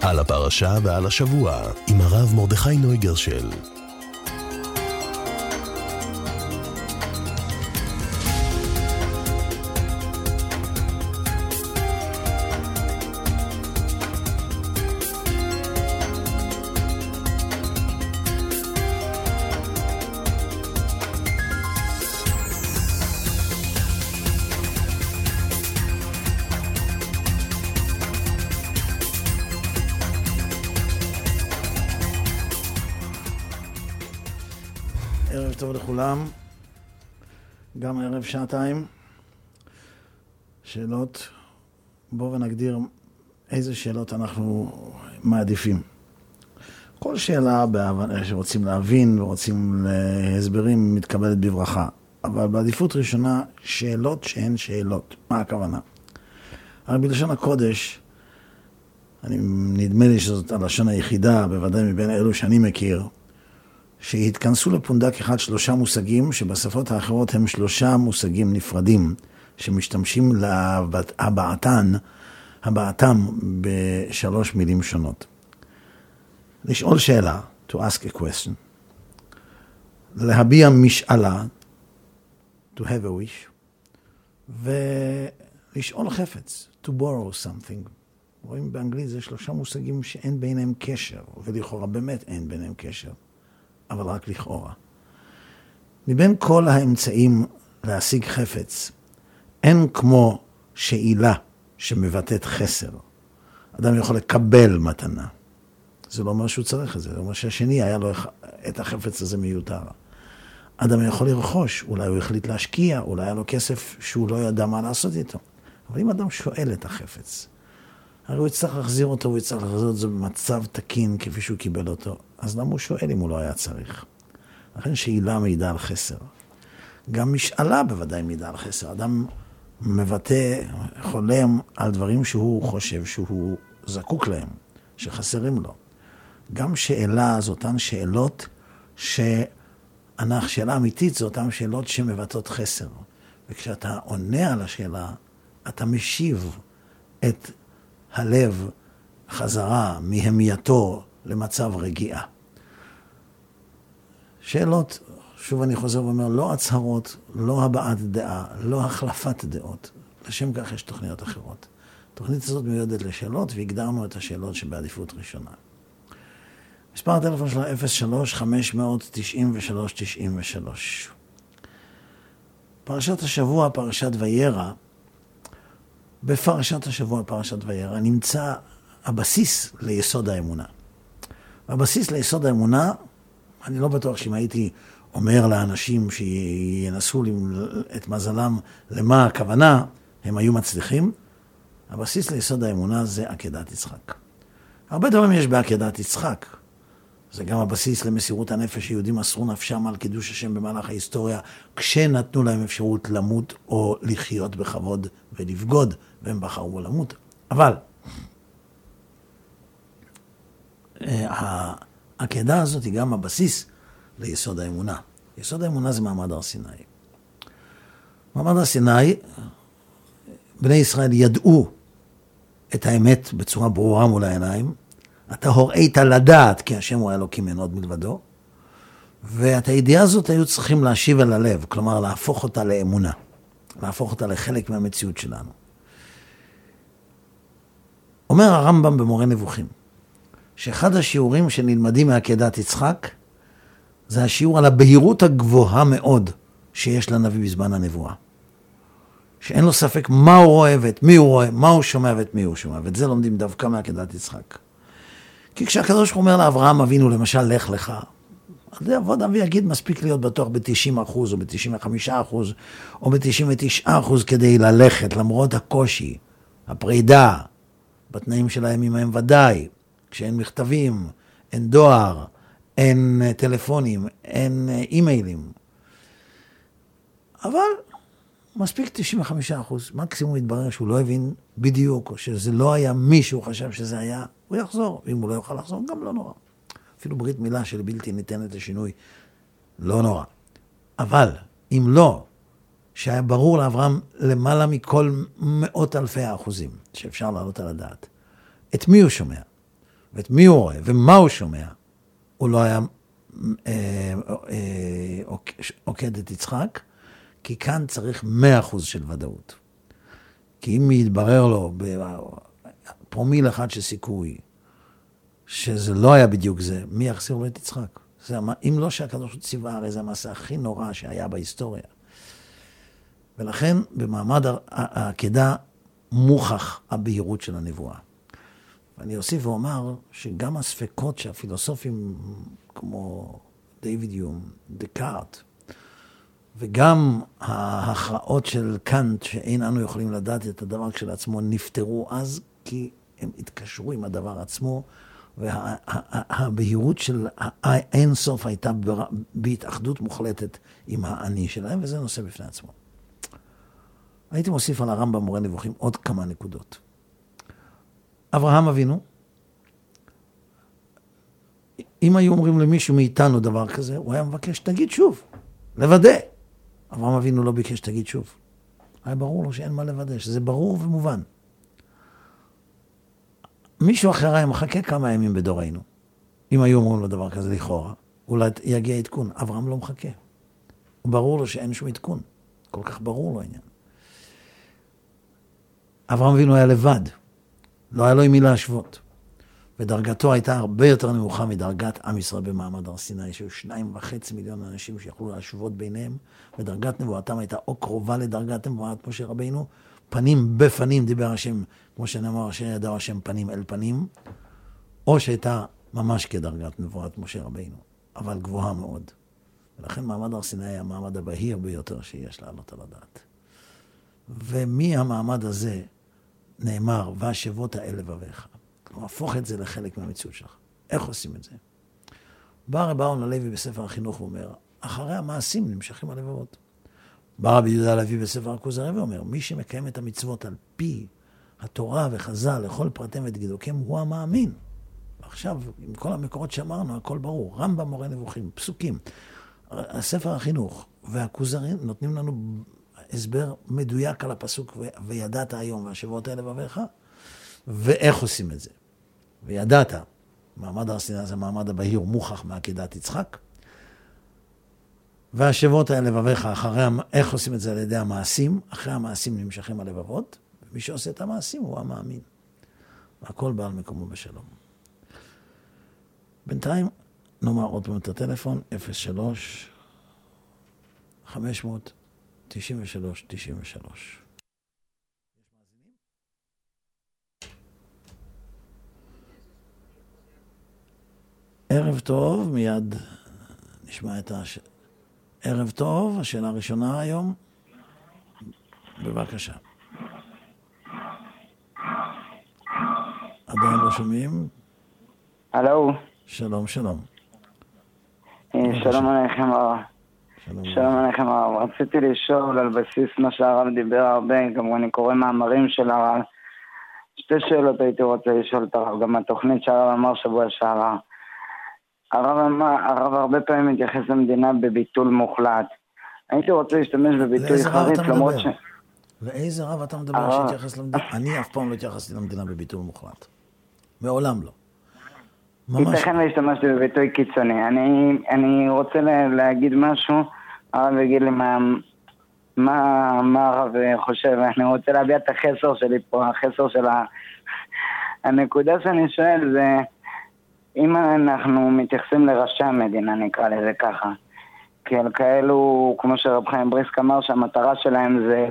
על הפרשה ועל השבוע, עם הרב מרדכי נויגרשל. ערב טוב לכולם, גם ערב שעתיים, שאלות. בואו ונגדיר איזה שאלות אנחנו מעדיפים. כל שאלה שרוצים להבין ורוצים להסברים מתקבלת בברכה, אבל בעדיפות ראשונה שאלות שהן שאלות. מה הכוונה? הרי בלשון הקודש, נדמה לי שזאת הלשון היחידה, בוודאי מבין אלו שאני מכיר, שהתכנסו לפונדק אחד 3 מושגים, שבשפות האחרות הם 3 מושגים נפרדים, שמשתמשים הבעתם ב3 מילים שונות. לשאול שאלה, to ask a question, להביע משאלה, to have a wish, ולשאול חפץ, to borrow something. רואים באנגלית זה 3 מושגים שאין ביניהם קשר, ולכאורה באמת אין ביניהם קשר. אבל רק לכאורה. מבין כל האמצעים להשיג חפץ, אין כמו שאלה שמבטאת חסר. אדם יכול לקבל מתנה. זה לא אומר שהוא צריך את זה, זה אומר שהשני היה לו את החפץ הזה מיותר. אדם יכול לרכוש, אולי הוא החליט להשקיע, אולי היה לו כסף שהוא לא ידע מה לעשות איתו. אבל אם אדם שואל את החפץ, הרי הוא יצטרך להחזיר אותו, הוא יצטרך להחזיר אותו במצב תקין כפי שהוא קיבל אותו. אז למה הוא שואל אם הוא לא היה צריך? לכן שאלה מעידה על חסר. גם משאלה בוודאי מעידה על חסר. אדם מבטא, חולם על דברים שהוא חושב שהוא זקוק להם, שחסרים לו. גם שאלה זו אותן שאלות שאלה אמיתית זו אותן שאלות שמבטאות חסר. וכשאתה עונה על השאלה, אתה משיב את הלב חזרה מהמייתו למצב רגיעה. שאלות, שוב אני חוזר ואומר, לא הצהרות, לא הבעת דעה, לא החלפת דעות. לשם כך יש תוכניות אחרות. התוכנית הזאת מיועדת לשאלות, והגדרנו את השאלות שבעדיפות ראשונה. מספר הטלפון שלנו 03-593-93. פרשת השבוע, פרשת וירא. בפרשת השבוע, פרשת וירא, נמצא הבסיס ליסוד האמונה. הבסיס ליסוד האמונה, אני לא בטוח שאם הייתי אומר לאנשים שינסו את מזלם למה הכוונה, הם היו מצליחים. הבסיס ליסוד האמונה זה עקדת יצחק. הרבה דברים יש בעקדת יצחק. זה גם הבסיס למסירות הנפש, שיהודים מסרו נפשם על קידוש השם במהלך ההיסטוריה, כשנתנו להם אפשרות למות או לחיות בכבוד ולבגוד, והם בחרו למות. אבל העקדה הזאת היא גם הבסיס ליסוד האמונה. יסוד האמונה זה מעמד הר סיני. מעמד הר סיני, בני ישראל ידעו את האמת בצורה ברורה מול העיניים. אתה הוראית לדעת, כי השם הוא האלוקים אין עוד מלבדו. ואת הידיעה הזאת היו צריכים להשיב אל הלב, כלומר להפוך אותה לאמונה. להפוך אותה לחלק מהמציאות שלנו. אומר הרמב"ם במורה נבוכים, שאחד השיעורים שנלמדים מעקדת יצחק, זה השיעור על הבהירות הגבוהה מאוד שיש לנביא בזמן הנבואה. שאין לו ספק מה הוא רואה ואת מי הוא רואה, מה הוא שומע ואת מי הוא שומע. ואת זה לומדים דווקא מעקדת יצחק. כי כשהקדוש ברוך הוא אומר לאברהם אבינו, למשל, לך לך, אז יבוא אדם ויגיד, מספיק להיות בטוח ב-90% או ב-95% או ב-99% כדי ללכת, למרות הקושי, הפרידה, בתנאים של הימים ההם ודאי, כשאין מכתבים, אין דואר, אין טלפונים, אין אימיילים. אבל מספיק 95%, מקסימום יתברר שהוא לא הבין בדיוק, או שזה לא היה מישהו חשב שזה היה, הוא יחזור, ואם הוא לא יוכל לחזור, גם לא נורא. אפילו ברית מילה של בלתי ניתנת לשינוי, לא נורא. אבל אם לא, שהיה ברור לאברהם למעלה מכל 100,000%, שאפשר לעלות על הדעת, את מי הוא שומע? ואת מי הוא רואה, ומה הוא שומע, הוא לא היה עוקד את יצחק, כי כאן צריך 100% של ודאות. כי אם יתברר לו בפרומיל אחד של סיכוי, שזה לא היה בדיוק זה, מי יחזיר לו את יצחק? אם לא שהקדוש ברוך הוא ציווה, הרי זה המעשה הכי נורא שהיה בהיסטוריה. ולכן במעמד העקדה מוכח הבהירות של הנבואה. ואני אוסיף ואומר שגם הספקות שהפילוסופים כמו דיוויד יום, דקארט, וגם ההכרעות של קאנט, שאין אנו יכולים לדעת את הדבר כשלעצמו, נפטרו אז, כי הם התקשרו עם הדבר עצמו, והבהירות של האין סוף הייתה בהתאחדות מוחלטת עם האני שלהם, וזה נושא בפני עצמו. הייתי מוסיף על הרמב"ם מורה נבוכים עוד כמה נקודות. אברהם אבינו, אם היו אומרים למישהו מאיתנו דבר כזה, הוא היה מבקש, תגיד שוב, לוודא. אברהם אבינו לא ביקש, תגיד שוב. היה ברור לו שאין מה לוודא, שזה ברור ומובן. מישהו אחר היה מחכה כמה ימים בדורנו. אם היו אומרים לו דבר כזה לכאורה, אולי יגיע עדכון. אברהם לא מחכה. הוא ברור לו שאין שום עדכון. כל כך ברור לו העניין. אברהם אבינו היה לבד. לא היה לו עם מי להשוות. ודרגתו הייתה הרבה יותר נמוכה מדרגת עם ישראל במעמד הר סיני, שהיו 2.5 מיליון אנשים שיכולו להשוות ביניהם, ודרגת נבואתם הייתה או קרובה לדרגת נבואת משה רבינו, פנים בפנים דיבר השם, כמו שנאמר, שידעו השם פנים אל פנים, או שהייתה ממש כדרגת נבואת משה רבינו, אבל גבוהה מאוד. ולכן מעמד הר סיני היה המעמד הבהיר ביותר שיש לעלות על הדעת. ומהמעמד הזה נאמר, והשבות האל לבביך. כלומר, הפוך את זה לחלק מהמציאות שלך. איך עושים את זה? בא רבי אהרון הלוי בספר החינוך ואומר, אחרי המעשים נמשכים הלבבות. בא רבי יהודה הלוי בספר הכוזרי ואומר, מי שמקיים את המצוות על פי התורה וחז"ל לכל פרטיהם ודקדוקיהם, הוא המאמין. עכשיו, עם כל המקורות שאמרנו, הכל ברור. רמב"ם מורה נבוכים, פסוקים. הספר החינוך והכוזרי נותנים לנו הסבר מדויק על הפסוק, וידעת היום והשבות האלה לבביך, ואיך עושים את זה. וידעת, מעמד הר סיני זה מעמד הבהיר, מוכח מעקדת יצחק, והשבות האלה לבביך, איך עושים את זה על ידי המעשים, אחרי המעשים נמשכים הלבבות, ומי שעושה את המעשים הוא המאמין. והכל בא על מקומו בשלום. בינתיים, נאמר עוד פעם את הטלפון, 03-500-93-93. ערב טוב, מיד נשמע את ערב טוב, השאלה הראשונה היום. בבקשה. עדיין לא שומעים? הלו. שלום, שלום. שלום עליכם הרב. שלום עליכם הרב. רציתי לשאול על בסיס מה שהרב דיבר הרבה, גם אני קורא מאמרים של הרב. שתי שאלות הייתי רוצה לשאול את הרב, גם התוכנית שהרב אמר שבוע שעבר. הרב הרבה פעמים מתייחס למדינה בביטול מוחלט. הייתי רוצה להשתמש בביטוי חריף, למרות ש... לאיזה רב אתה מדבר שהתייחס למדינה? אני אף פעם לא התייחסתי למדינה בביטול מוחלט. מעולם לא. ייתכן להשתמשתי בביטוי קיצוני. אני רוצה להגיד משהו, הרב יגיד לי מה הרב חושב. אני רוצה להביע את החסר שלי פה, החסר של הנקודה שאני שואל זה, אם אנחנו מתייחסים לראשי המדינה, נקרא לזה ככה, כי על כאלו, כמו שרב חיים בריסק אמר, שהמטרה שלהם זה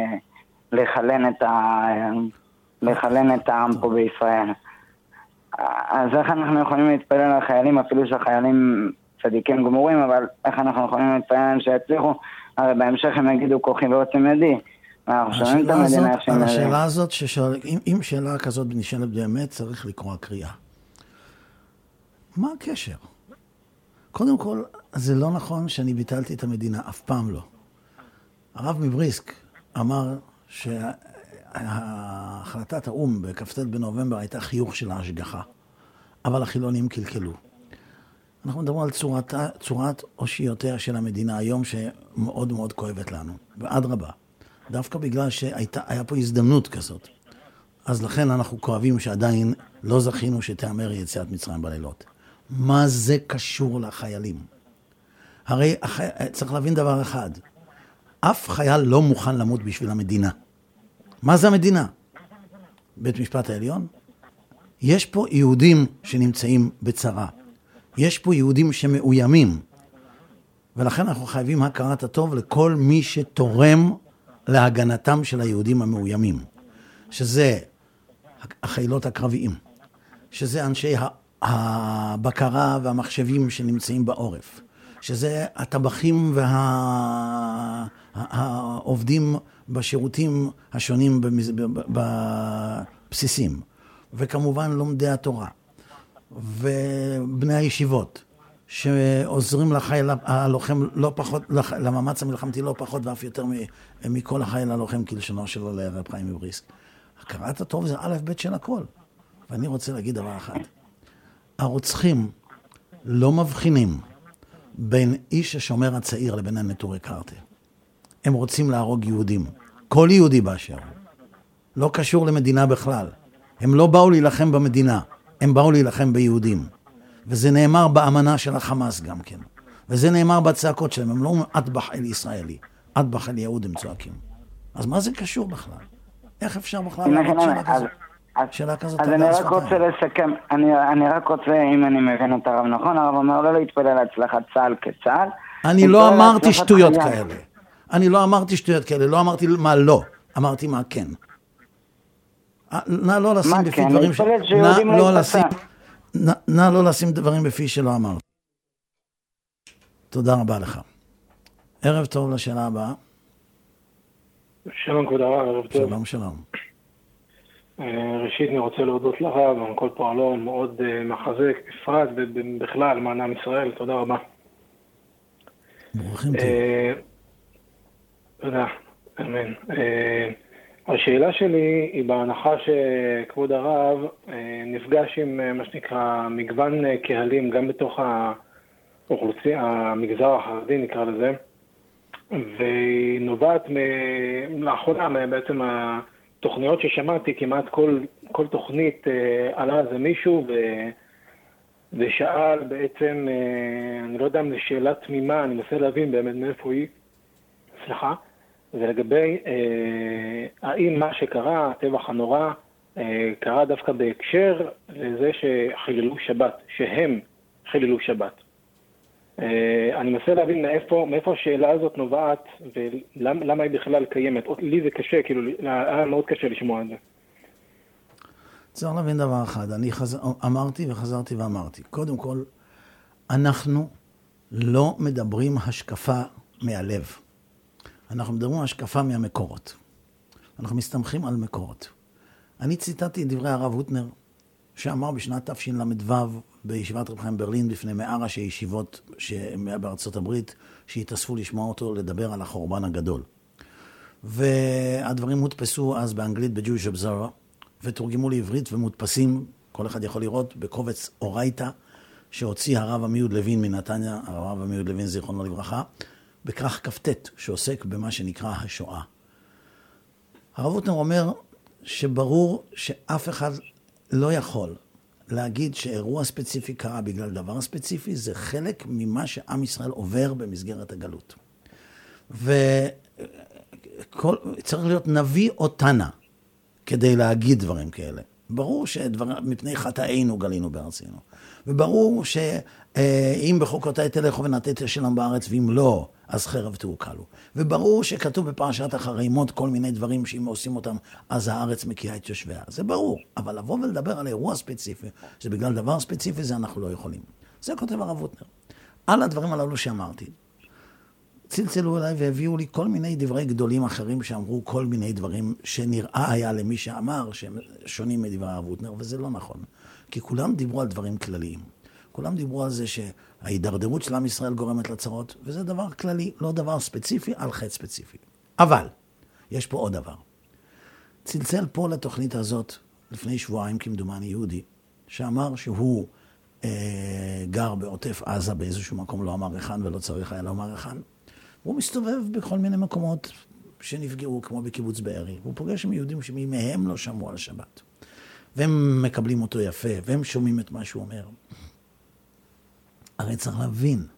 לחלן את העם פה בישראל. אז איך אנחנו יכולים להתפלל על החיילים, אפילו שהחיילים צדיקים גמורים, אבל איך אנחנו יכולים להתפלל עליהם שיצליחו? הרי בהמשך הם יגידו כוחי ועוצם ידי. השאלה הזאת, אם שאלה כזאת נשאלת באמת, צריך לקרוא קריאה. מה הקשר? קודם כל, זה לא נכון שאני ביטלתי את המדינה, אף פעם לא. הרב מבריסק אמר שהחלטת האום בכ"ט בנובמבר הייתה חיוך של ההשגחה, אבל החילונים קלקלו. אנחנו מדברים על צורת אושיותיה של המדינה היום שמאוד מאוד כואבת לנו, ועד רבה. דווקא בגלל שהיה פה הזדמנות כזאת. אז לכן אנחנו כואבים שעדיין לא זכינו שתאמר יציאת מצרים בלילות. מה זה קשור לחיילים? הרי צריך להבין דבר אחד, אף חייל לא מוכן למות בשביל המדינה. מה זה המדינה? בית משפט העליון? יש פה יהודים שנמצאים בצרה. יש פה יהודים שמאוימים. ולכן אנחנו חייבים הכרת הטוב לכל מי שתורם להגנתם של היהודים המאוימים. שזה החיילות הקרביים. שזה אנשי הבקרה והמחשבים שנמצאים בעורף. שזה הטבחים והעובדים בשירותים השונים בבסיסים. וכמובן לומדי התורה. ובני הישיבות, שעוזרים לחייל הלוחם לא פחות, למאמץ המלחמתי לא פחות ואף יותר מכל החייל הלוחם כלשונו שלו לרב חיים מבריסק. הכרת הטוב זה א' ב' של הכל. ואני רוצה להגיד דבר אחד. הרוצחים לא מבחינים בין איש השומר הצעיר לבין הנטורי קרתא. הם רוצים להרוג יהודים. כל יהודי באשר. לא קשור למדינה בכלל. הם לא באו להילחם במדינה. הם באו להילחם ביהודים. וזה נאמר באמנה של החמאס גם כן. וזה נאמר בצעקות שלהם. הם לא אומרים אטבח אל ישראלי. אטבח אל יהוד הם צועקים. אז מה זה קשור בכלל? איך אפשר בכלל להגיד שאלה כזאת? אז אני רק רוצה לסכם. אני רק רוצה, אם אני מבין את הרב נכון, הרב אומר לא להתפלל להצלחת צה"ל כצה"ל. אני לא אמרתי שטויות כאלה. אני לא אמרתי שטויות כאלה. לא אמרתי מה לא. אמרתי מה כן. נא לא לשים בפי דברים נא לא לשים דברים בפי שלא אמרתי. תודה רבה לך. ערב טוב לשאלה הבאה. שלום כבוד הרב, ערב טוב. שלום שלום. ראשית אני רוצה להודות לרב על כל פועלו, מאוד מחזק, בפרט ובכלל למען עם ישראל, תודה רבה. ברוכים תהיו. תודה, אמן. השאלה שלי היא בהנחה שכבוד הרב נפגש עם מה שנקרא מגוון קהלים גם בתוך האוכלוסייה, המגזר החרדי נקרא לזה, ונובעת לאחרונה בעצם התוכניות ששמעתי, כמעט כל תוכנית עלה זה מישהו ושאל בעצם, אני לא יודע אם זו שאלה תמימה, אני מנסה להבין באמת מאיפה היא, סליחה, זה לגבי האם מה שקרה, הטבח הנורא, קרה דווקא בהקשר לזה שחיללו שבת, שהם חיללו שבת. אני מנסה להבין מאיפה השאלה הזאת נובעת ולמה היא בכלל קיימת. לי זה קשה, כאילו, היה מאוד קשה לשמוע את זה. צריך להבין דבר אחד, אני אמרתי וחזרתי ואמרתי. קודם כל, אנחנו לא מדברים השקפה מהלב. אנחנו מדברים השקפה מהמקורות. אנחנו מסתמכים על מקורות. אני ציטטתי את דברי הרב הוטנר, שאמר בשנת תשל"ו בישיבת רב חיים ברלין בפני 100 ראשי ישיבות בארצות הברית, שהתאספו לשמוע אותו לדבר על החורבן הגדול. והדברים מודפסו אז באנגלית ב-Jewish Observer, ותורגמו לעברית ומודפסים, כל אחד יכול לראות, בקובץ אורייתא, שהוציא הרב עמיהוד לוין מנתניה, הרב עמיהוד לוין זיכרונו לברכה, בכרך כ"ט, שעוסק במה שנקרא השואה. הרב הוטנר אומר שברור שאף אחד לא יכול להגיד שאירוע ספציפי קרה בגלל דבר ספציפי, זה חלק ממה שעם ישראל עובר במסגרת הגלות. וצריך להיות נביא או תנא כדי להגיד דברים כאלה. ברור שמפני חטאינו גלינו בארצנו. וברור שאם בחוקותיי תלכו ונתתי שלום בארץ, ואם לא, אז חרב תעוקלו. וברור שכתוב בפרשת אחרי מות כל מיני דברים שאם עושים אותם, אז הארץ מקיאה את יושביה. זה ברור. אבל לבוא ולדבר על אירוע ספציפי, שבגלל דבר ספציפי זה אנחנו לא יכולים. זה כותב הרב הוטנר. על הדברים הללו שאמרתי, צלצלו אליי והביאו לי כל מיני דברי גדולים אחרים שאמרו כל מיני דברים שנראה היה למי שאמר שהם שונים מדברי הרב הוטנר, וזה לא נכון. כי כולם דיברו על דברים כלליים. כולם דיברו על זה שההידרדרות של עם ישראל גורמת לצרות, וזה דבר כללי, לא דבר ספציפי על חטא ספציפי. אבל, יש פה עוד דבר. צלצל פה לתוכנית הזאת לפני שבועיים כמדומני יהודי, שאמר שהוא גר בעוטף עזה באיזשהו מקום, לא אמר היכן ולא צריך היה לומר היכן. הוא מסתובב בכל מיני מקומות שנפגעו, כמו בקיבוץ בארי. הוא פוגש עם יהודים שמהם לא שמעו על שבת. והם מקבלים אותו יפה, והם שומעים את מה שהוא אומר. הרי צריך להבין.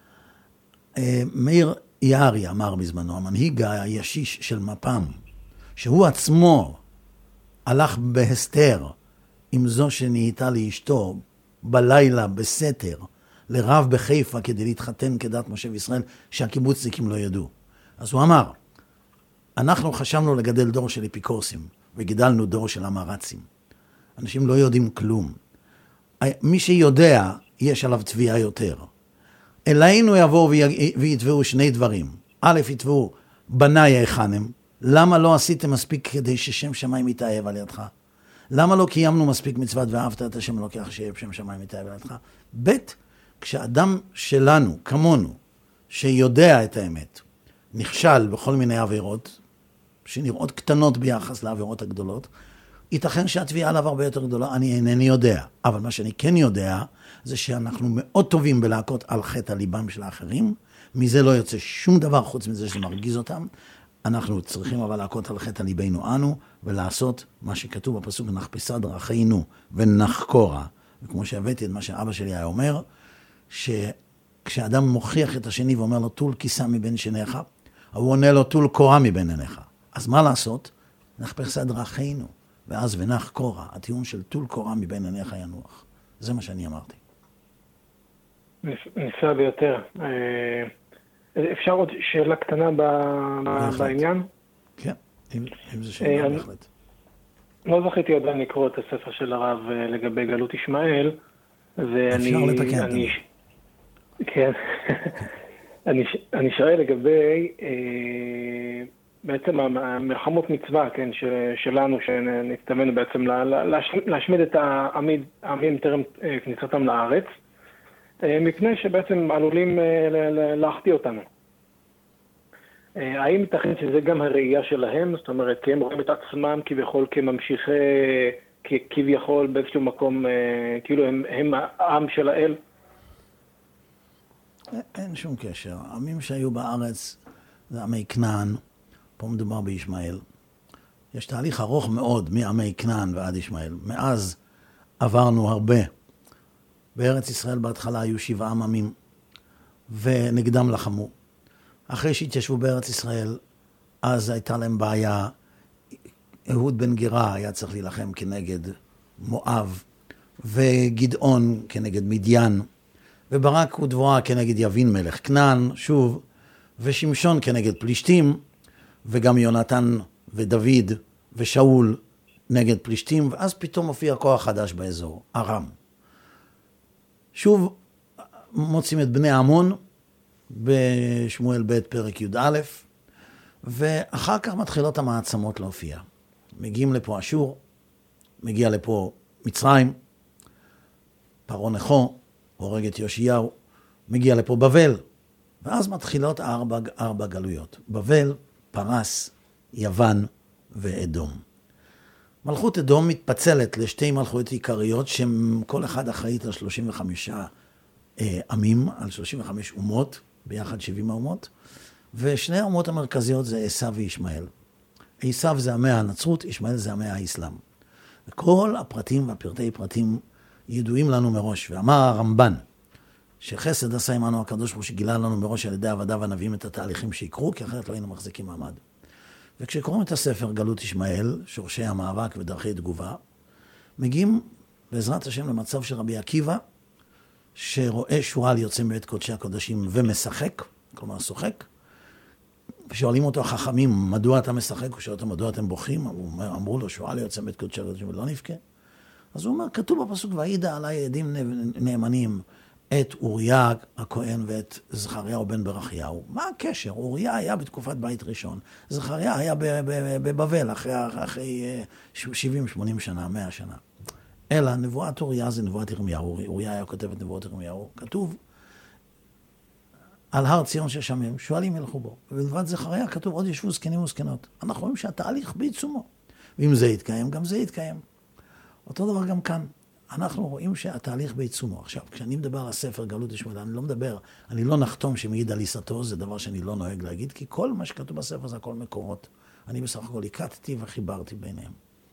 מאיר יערי אמר בזמנו, המנהיג הישיש של מפ"ם, שהוא עצמו הלך בהסתר עם זו שנהייתה לאשתו בלילה בסתר לרב בחיפה כדי להתחתן כדת משה וישראל, שהקיבוצניקים לא ידעו. אז הוא אמר, אנחנו חשבנו לגדל דור של אפיקורסים, וגידלנו דור של אמרצים. אנשים לא יודעים כלום. מי שיודע, יש עליו תביעה יותר. אלינו יבואו ויתבעו שני דברים. א', יתבעו, בניי היכן הם? למה לא עשיתם מספיק כדי ששם שמיים יתאהב על ידך? למה לא קיימנו מספיק מצוות ואהבת את השם אלוקיך שיהיה שם שמיים יתאהב על ידך? ב', כשאדם שלנו, כמונו, שיודע את האמת, נכשל בכל מיני עבירות, שנראות קטנות ביחס לעבירות הגדולות, ייתכן שהתביעה עליו הרבה יותר גדולה, אני אינני יודע. אבל מה שאני כן יודע, זה שאנחנו מאוד טובים בלהכות על חטא הליבם של האחרים, מזה לא יוצא שום דבר חוץ מזה שזה מרגיז אותם. אנחנו צריכים אבל להכות על חטא ליבנו אנו, ולעשות מה שכתוב בפסוק, נחפשה דרכינו ונחקורה. וכמו שהבאתי את מה שאבא שלי היה אומר, שכשאדם מוכיח את השני ואומר לו, טול כיסה מבין שניך, הוא עונה לו, טול קורה מבין עיניך. אז מה לעשות? נחפשה דרכינו. ואז ונחקורה, הטיעון של טול קורה מבין עיניך ינוח. זה מה שאני אמרתי. נפלא ביותר. אפשר עוד שאלה קטנה בעניין? כן, אם זה שאלה בהחלט. לא זכיתי עדיין לקרוא את הספר של הרב לגבי גלות ישמעאל. אפשר לתקן. כן. אני שואל לגבי בעצם המלחמות מצווה, כן, שלנו, שנצטווינו בעצם להשמיד את העמים טרם כניסתם לארץ, מפני שבעצם עלולים להחטיא אותנו. האם ייתכן שזה גם הראייה שלהם? זאת אומרת, כי הם רואים את עצמם כביכול כממשיכי, כביכול באיזשהו מקום, כאילו הם העם של האל? אין שום קשר. העמים שהיו בארץ זה עמי כנען, פה מדובר בישמעאל. יש תהליך ארוך מאוד מעמי כנען ועד ישמעאל. מאז עברנו הרבה. בארץ ישראל בהתחלה היו 7 עמים, ונגדם לחמו. אחרי שהתיישבו בארץ ישראל, אז הייתה להם בעיה. אהוד בן גירה היה צריך להילחם כנגד מואב, וגדעון כנגד מדיין, וברק ודבורה כנגד יבין מלך כנען, שוב, ושמשון כנגד פלישתים, וגם יונתן ודוד ושאול נגד פלישתים, ואז פתאום מופיע כוח חדש באזור, ארם. שוב מוצאים את בני עמון בשמואל ב' פרק י"א, ואחר כך מתחילות המעצמות להופיע. מגיעים לפה אשור, מגיע לפה מצרים, פרעה נכו, הורג את יאשיהו, מגיע לפה בבל, ואז מתחילות 4 גלויות. בבל, פרס, יוון ואדום. מלכות אדום מתפצלת לשתי מלכויות עיקריות, שכל אחד אחראית על 35 עמים, על 35 אומות, ביחד 70 אומות, ושני האומות המרכזיות זה עשיו וישמעאל. עשיו זה עמי הנצרות, ישמעאל זה עמי האסלאם. וכל הפרטים והפרטי פרטים ידועים לנו מראש, ואמר הרמב"ן, שחסד עשה עמנו הקדוש ברוך הוא שגילה לנו מראש על ידי עבדיו הנביאים את התהליכים שיקרו, כי אחרת לא היינו מחזיקים מעמד. וכשקוראים את הספר גלות ישמעאל, שורשי המאבק ודרכי תגובה, מגיעים בעזרת השם למצב של רבי עקיבא, שרואה שועל יוצא מבית קודשי הקודשים ומשחק, כלומר שוחק, ושואלים אותו החכמים, מדוע אתה משחק? הוא שואל אותו, מדוע אתם בוכים? אמרו לו, שועל יוצא מבית קודשי הקודשים ולא נבכה. אז הוא אומר, כתוב בפסוק, והעידה עלי עדים נאמנים, את אוריה הכהן ואת זכריה בן ברכיהו. מה הקשר? אוריה היה בתקופת בית ראשון, זכריה היה בבבל אחרי 70-80 שנה, 100 שנה. אלא נבואת אוריה זה נבואת ירמיהו, אוריה היה כותב את נבואת ירמיהו, כתוב על הר ציון ששמם, שועלים ילכו בו. ובלבד זכריה כתוב עוד ישבו זקנים וזקנות. אנחנו רואים שהתהליך בעיצומו. ואם זה יתקיים, גם זה יתקיים. אותו דבר גם כאן. אנחנו רואים שהתהליך בעיצומו. עכשיו, כשאני מדבר על הספר גלות ישמעאל, אני לא נחתום שמעיד על עיסתו, זה דבר שאני לא נוהג להגיד, כי כל מה שכתוב בספר זה הכל מקורות. אני בסך הכל הקטתי וחיברתי ביניהם.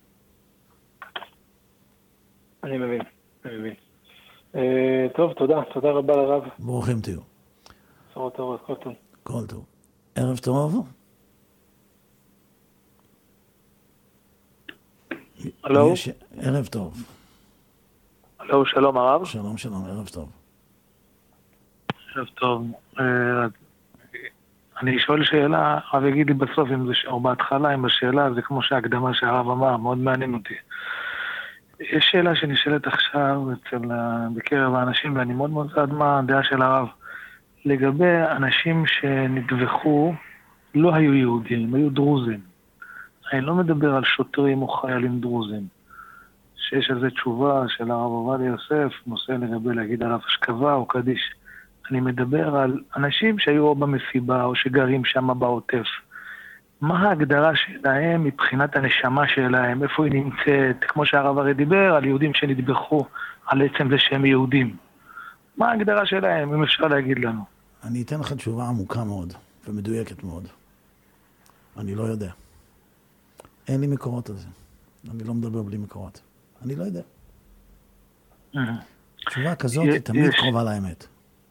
אני מבין. טוב, תודה רבה לרב. ברוכים תהיו. בשורות טובות, כל טוב. כל טוב. ערב טוב. הלו? ערב טוב. הלו, שלום הרב. שלום, ערב טוב. ערב טוב. אני שואל שאלה, הרב יגיד לי בסוף, או בהתחלה, אם השאלה זה כמו שההקדמה שהרב אמר, מאוד מעניין אותי. יש שאלה שנשאלת עכשיו בקרב האנשים, ואני מאוד מאוד יודעת מה הדעה של הרב. לגבי אנשים שנטבחו, לא היו יהודים, הם היו דרוזים. אני לא מדבר על שוטרים או חיילים דרוזים. שיש איזו תשובה של הרב עובדיה יוסף, נושא לגבי להגיד עליו השכבה או קדיש. אני מדבר על אנשים שהיו או במסיבה או שגרים שם בעוטף. מה ההגדרה שלהם מבחינת הנשמה שלהם? איפה היא נמצאת? כמו שהרב הרי דיבר על יהודים שנטבחו על עצם זה שהם יהודים. מה ההגדרה שלהם, אם אפשר להגיד לנו? אני אתן לך תשובה עמוקה מאוד ומדויקת מאוד. אני לא יודע. אין לי מקורות על זה. אני לא מדבר בלי מקורות. אני לא יודע. תשובה כזאת היא תמיד קרובה לאמת.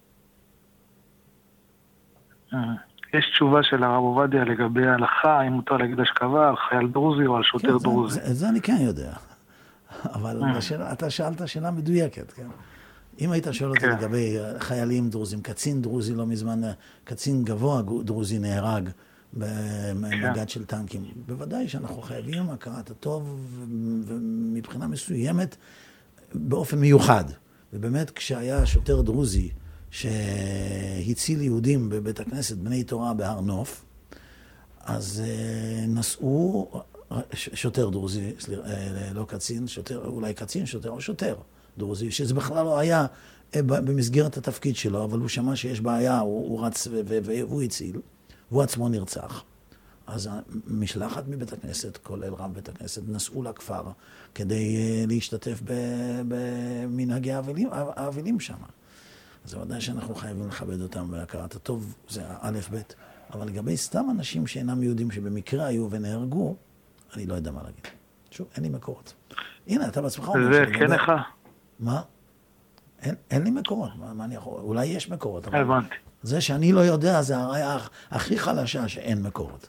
יש תשובה של הרב עובדיה לגבי ההלכה, אם מותר להגיד השכבה על חייל דרוזי או על שוטר דרוזי. זה אני כן יודע. אבל אתה שאלת שאלה מדויקת, כן? אם היית שואל אותי לגבי חיילים דרוזים, קצין דרוזי לא מזמן, קצין גבוה דרוזי נהרג במגד של טנקים. בוודאי שאנחנו חייבים הכרת הטוב ומבחינה מסוימת באופן מיוחד. ובאמת כשהיה שוטר דרוזי שהציל יהודים בבית הכנסת בני תורה בהר נוף, אז נסעו שוטר דרוזי, לא קצין, שוטר, אולי קצין, שוטר או שוטר דרוזי, שזה בכלל לא היה במסגרת התפקיד שלו, אבל הוא שמע שיש בעיה, הוא רץ והוא הציל, והוא עצמו נרצח. אז משלחת מבית הכנסת, כולל רב בית הכנסת, נסעו לכפר כדי להשתתף במנהגי האבלים שם. אז ודאי שאנחנו חייבים לכבד אותם והכרת הטוב, זה א' ב', אבל לגבי סתם אנשים שאינם יהודים שבמקרה היו ונהרגו, אני לא יודע מה להגיד. שוב, אין לי מקורות. הנה, אתה בעצמך אומר זה כן לך? מה? אין לי מקורות. מה אני יכול? אולי יש מקורות. הבנתי. זה שאני לא יודע, זה הראיה הכי חלשה שאין מקורות.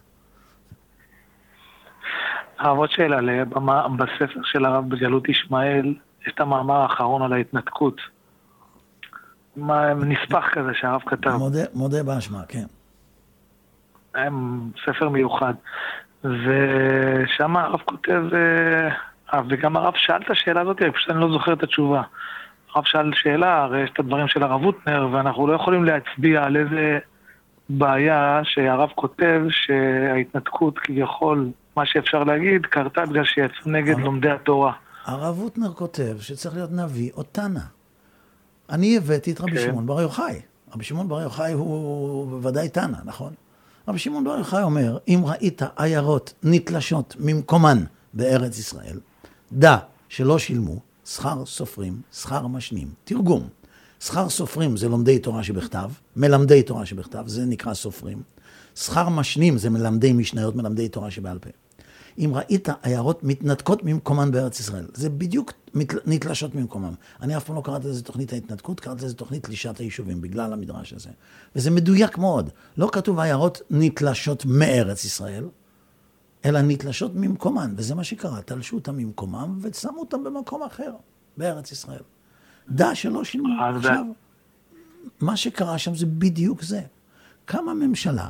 עוד שאלה, בספר של הרב בגלות ישמעאל, יש את המאמר האחרון על ההתנתקות. נספח כזה שהרב כתב. מודה באשמה, כן. ספר מיוחד. ושם הרב כותב, וגם הרב שאל את השאלה הזאת, פשוט אני לא זוכר את התשובה. הרב שאל שאלה, הרי יש את הדברים של הרב הוטנר, ואנחנו לא יכולים להצביע על איזה בעיה שהרב כותב שההתנתקות כביכול, מה שאפשר להגיד, קרתה בגלל שיצאו נגד לומדי התורה. הרב הוטנר כותב שצריך להיות נביא או תנא. אני הבאתי את רבי שמעון בר יוחאי. רבי שמעון בר יוחאי הוא בוודאי תנא, נכון? רבי שמעון בר יוחאי אומר, אם ראית עיירות נתלשות ממקומן בארץ ישראל, דע שלא שילמו שכר סופרים, שכר משנים. תרגום. שכר סופרים זה לומדי תורה שבכתב, מלמדי תורה שבכתב, זה נקרא סופרים. שכר משנים זה מלמדי משניות, מלמדי תורה שבעל פה. אם ראית עיירות מתנתקות ממקומן בארץ ישראל, זה בדיוק נתלשות ממקומם. אני אף פעם לא קראתי לזה תוכנית ההתנתקות, קראתי לזה תוכנית תלישת היישובים, בגלל המדרש הזה. וזה מדויק מאוד. לא כתוב עיירות נתלשות מארץ ישראל, אלא נתלשות ממקומן, וזה מה שקרה. תלשו אותם ממקומם ושמו אותם במקום אחר, בארץ ישראל. דע שלא שילמו. עכשיו, מה שקרה שם זה בדיוק זה. כמה ממשלה,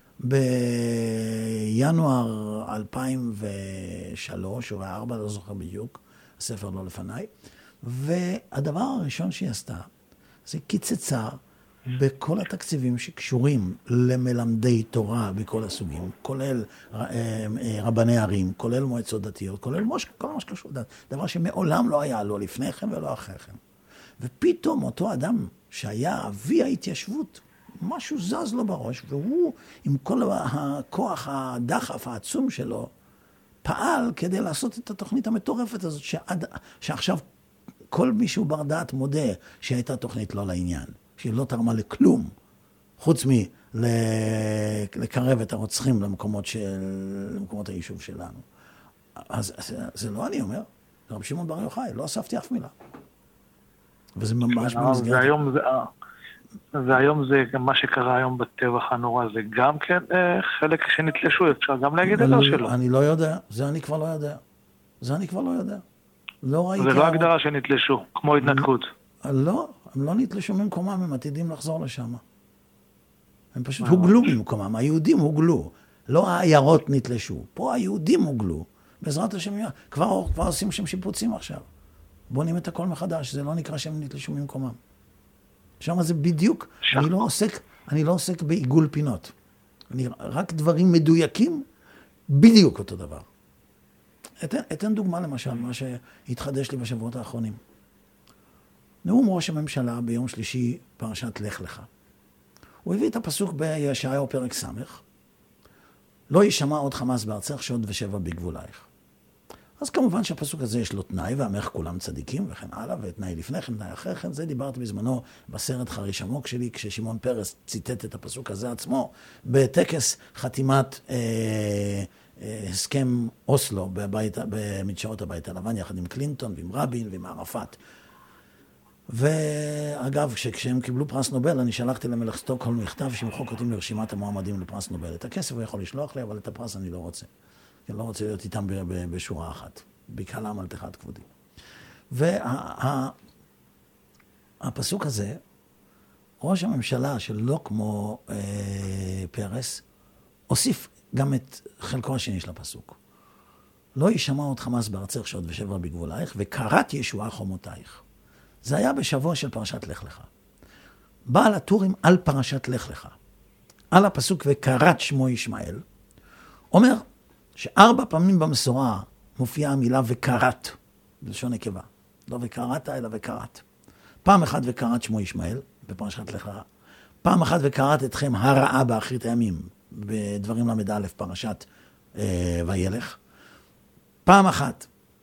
בינואר 2003 או 2004, לא זוכר בדיוק, הספר לא לפניי, והדבר הראשון שהיא עשתה, זה קיצצה בכל התקציבים שקשורים למלמדי תורה בכל הסוגים, כולל רבני ערים, כולל מועצות דתיות, כולל כל מה שקשור דת, דבר שמעולם לא היה, לא לפני כן ולא אחרי כן. ופתאום אותו אדם שהיה אבי ההתיישבות, משהו זז לו בראש, והוא עם כל הכוח הדחף העצום שלו, פעל כדי לעשות את התוכנית המטורפת הזאת, שעכשיו כל מישהו בר דעת מודה שהייתה תוכנית לא לעניין, שהיא לא תרמה לכלום, חוץ לקרב את הרוצחים למקומות היישוב שלנו. אז זה לא אני אומר, זה רב שמעון בר יוחאי, לא אספתי אף מילה. וזה ממש במסגרת... והיום זה, מה שקרה היום בטבח הנורא, זה גם כן חלק שנתלשו, אפשר גם להגיד את זה שלו. אני לא יודע, זה אני כבר לא יודע. לא ראיתי... זה לא הגדרה שנתלשו, כמו התנתקות. לא, הם לא נתלשו ממקומם, הם עתידים לחזור לשם. הם פשוט הוגלו ממקומם, היהודים הוגלו. לא העיירות נתלשו, פה היהודים הוגלו. בעזרת השם, כבר עושים שם שיפוצים עכשיו. בונים את הכל מחדש, זה לא נקרא שהם נתלשו ממקומם. שם זה בדיוק, אני לא עוסק בעיגול פינות. רק דברים מדויקים, בדיוק אותו דבר. אתן דוגמה למשל, מה שהתחדש לי בשבועות האחרונים. נאום ראש הממשלה ביום שלישי, פרשת לך לך. הוא הביא את הפסוק בישעיהו פרק ס', לא יישמע עוד חמאס בארצך שוד ושבע בגבולייך. אז כמובן שהפסוק הזה יש לו תנאי, ועמך כולם צדיקים וכן הלאה, ותנאי לפני כן, תנאי אחרי כן, זה דיברתי בזמנו בסרט חריש עמוק שלי, כששמעון פרס ציטט את הפסוק הזה עצמו, בטקס חתימת הסכם אוסלו במדשאות הבית הלבן, יחד עם קלינטון ועם רבין ועם ערפאת. ואגב, כשהם קיבלו פרס נובל, אני שלחתי למלך סטוקהולם מכתב שימחוק אותי לרשימת המועמדים לפרס נובל. את הכסף הוא יכול לשלוח לי, אבל את הפרס אני לא רוצה. אני לא רוצה להיות איתם בשורה אחת. בקהלם על תחת כבודי. והפסוק הזה, ראש הממשלה שלא כמו פרס, הוסיף גם את חלקו השני של הפסוק. לא יישמע עוד חמאס בארצך שוד ושבע בגבולייך, וקראת ישועה חומותייך. זה היה בשבוע של פרשת לך לך. בעל הטורים על פרשת לך לך, על הפסוק וקראת שמו ישמעאל, אומר ש4 פעמים במסורה מופיעה המילה וקראת, בלשון נקבה. לא וקראת אלא וקראת. פעם אחת וקראת שמו ישמעאל, בפרשת לך לך. פעם אחת וקראת אתכם הרעה באחרית הימים, בדברים למד א' פרשת וילך. פעם אחת,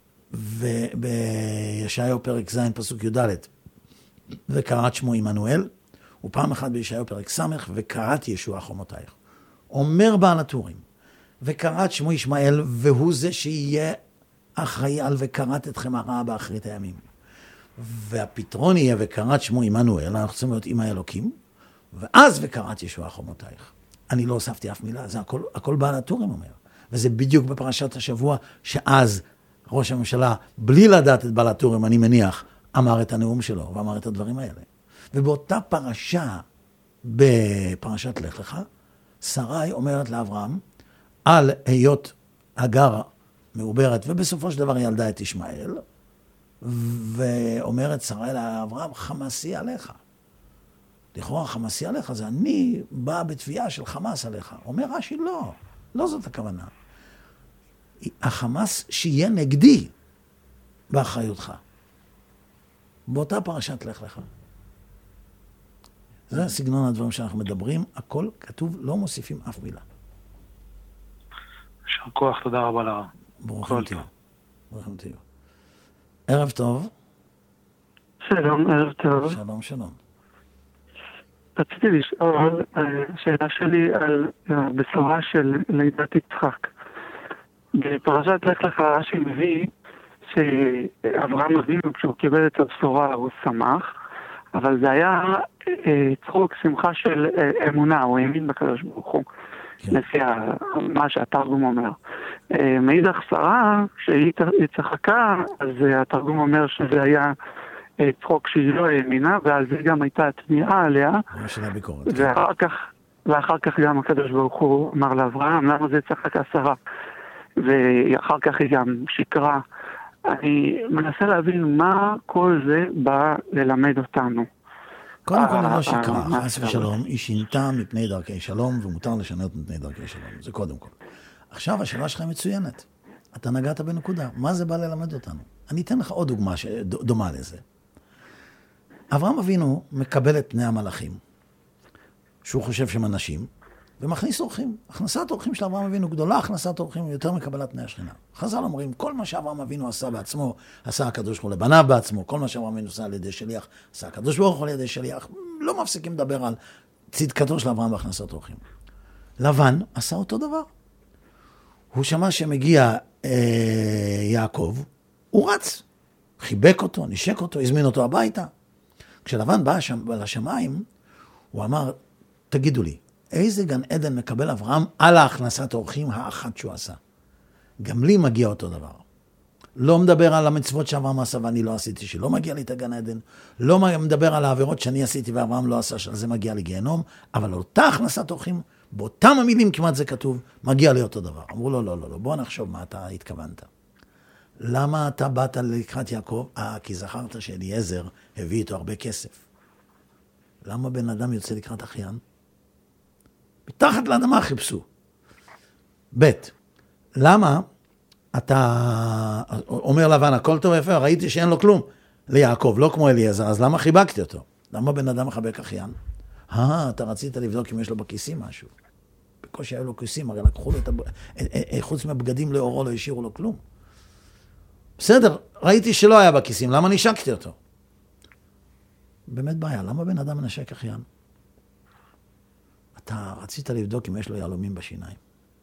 ובישעיהו פרק ז' פסוק י"ד, וקראת שמו עמנואל, ופעם אחת בישעיהו פרק ס', וקראת ישועה חומותייך. אומר בעל הטורים, וקראת שמו ישמעאל, והוא זה שיהיה אחראי על וקראת אתכם הרעה באחרית הימים. והפתרון יהיה וקראת שמו עמנואל, אנחנו צריכים להיות עם האלוקים, ואז וקראת ישועה חומותייך. אני לא הוספתי אף מילה, זה הכל בעל הטורים אומר. וזה בדיוק בפרשת השבוע, שאז ראש הממשלה, בלי לדעת את בעל הטורים, אני מניח, אמר את הנאום שלו, ואמר את הדברים האלה. ובאותה פרשה, בפרשת לך לך, שרי אומרת לאברהם, על היות הגר מעוברת, ובסופו של דבר ילדה את ישמעאל, ואומרת שרי לאברהם, חמאסי עליך. לכאורה חמאסי עליך, זה אני בא בתביעה של חמאס עליך. אומר רש"י, לא זאת הכוונה. החמאס שיהיה נגדי באחריותך. באותה פרשת לך לך. זה סגנון הדברים שאנחנו מדברים, הכל כתוב, לא מוסיפים אף מילה. יישר כוח, תודה רבה לרב. ברוכים תהיו. ערב טוב. שלום, ערב טוב. שלום. רציתי לשאול, שאלה שלי על הבשורה של לידת יצחק. בפרשת לך לך רש"י מביא שאברהם אבינו כשהוא קיבל את הבשורה הוא שמח, אבל זה היה צחוק שמחה של אמונה, הוא האמין בקדוש ברוך הוא, לפי מה שהתרגום אומר. מאידך שרה, כשהיא צחקה, אז התרגום אומר שזה היה צחוק שהיא לא האמינה, ועל זה גם הייתה תמיהה עליה, ואחר כך גם הקדוש ברוך הוא אמר לאברהם, למה זה צחקה שרה? ואחר כך היא גם שקרה. אני מנסה להבין מה כל זה בא ללמד אותנו. קודם כל לא שקרה, חס ושלום, היא שינתה מפני דרכי שלום, ומותר לשנות מפני דרכי שלום, זה קודם כל. עכשיו השאלה שלך מצוינת. אתה נגעת בנקודה, מה זה בא ללמד אותנו? אני אתן לך עוד דוגמה דומה לזה. אברהם אבינו מקבל את פני המלאכים, שהוא חושב שהם אנשים, ומכניס אורחים. הכנסת אורחים של אברהם אבינו גדולה, הכנסת אורחים יותר מקבלת פני השכינה. חז"ל אומרים, כל מה שאברהם אבינו עשה בעצמו, עשה הקדוש ברוך הוא לבניו בעצמו, כל מה שאברהם אבינו עשה על ידי שליח, עשה הקדוש ברוך הוא על ידי שליח. לא מפסיקים לדבר על צדקתו של אברהם בהכנסת אורחים. לבן עשה אותו דבר. הוא שמע שמגיע יעקב, הוא רץ, חיבק אותו, נשק אותו, הזמין אותו הביתה. כשלבן בא לשמיים, הוא אמר, תגידו לי, איזה גן עדן מקבל אברהם על ההכנסת האורחים האחת שהוא עשה? גם לי מגיע אותו דבר. לא מדבר על המצוות שאברהם עשה ואני לא עשיתי, שלא מגיע לי את הגן עדן. לא מדבר על העבירות שאני עשיתי ואברהם לא עשה, שעל זה מגיע לי גיהנום. אבל אותה הכנסת אורחים, באותם המילים כמעט זה כתוב, מגיע לי אותו דבר. אמרו לו, לא, בוא נחשוב מה אתה התכוונת. למה אתה באת לקראת יעקב? כי זכרת שאליעזר הביא איתו הרבה כסף. למה בן אדם יוצא לקראת אחיין? מתחת לאדמה חיפשו. ב' למה אתה אומר לבן, הכל טוב יפה, ראיתי שאין לו כלום ליעקב, לא כמו אליעזר, אז למה חיבקתי אותו? למה בן אדם מחבק אחיין? אתה רצית לבדוק אם יש לו בכיסים משהו. בקושי היו לו כיסים, הרי לקחו לו חוץ מהבגדים לאורו לא השאירו לו כלום. בסדר, ראיתי שלא היה בכיסים, למה נשקתי אותו? באמת בעיה, למה בן אדם מנשק אחיין? אתה רצית לבדוק אם יש לו יהלומים בשיניים.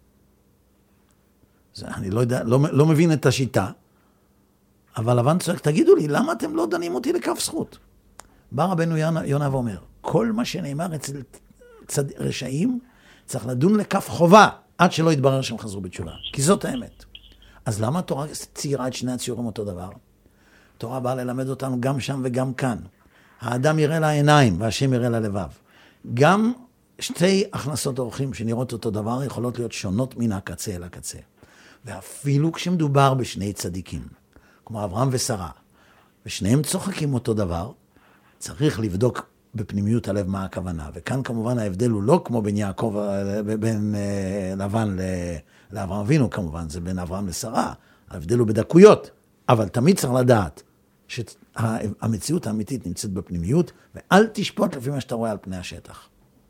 אני לא יודע, לא מבין את השיטה, אבל לבן צועק, תגידו לי, למה אתם לא דנים אותי לכף זכות? בא רבנו יונה ואומר, כל מה שנאמר אצל רשעים, צריך לדון לכף חובה, עד שלא יתברר שהם חזרו בתשובה. כי זאת האמת. אז למה התורה ציירה את שני הציורים אותו דבר? התורה באה ללמד אותנו גם שם וגם כאן. האדם יראה לעיניים והשם יראה ללבב. גם שתי הכנסות אורחים שנראות אותו דבר יכולות להיות שונות מן הקצה אל הקצה. ואפילו כשמדובר בשני צדיקים, כמו אברהם ושרה, ושניהם צוחקים אותו דבר, צריך לבדוק בפנימיות הלב מה הכוונה. וכאן כמובן ההבדל הוא לא כמו בין יעקב, בין לבן לאברהם אבינו כמובן, זה בין אברהם לשרה. ההבדל הוא בדקויות, אבל תמיד צריך לדעת שהמציאות האמיתית נמצאת בפנימיות, ואל תשפוט לפי מה שאתה רואה על פני השטח.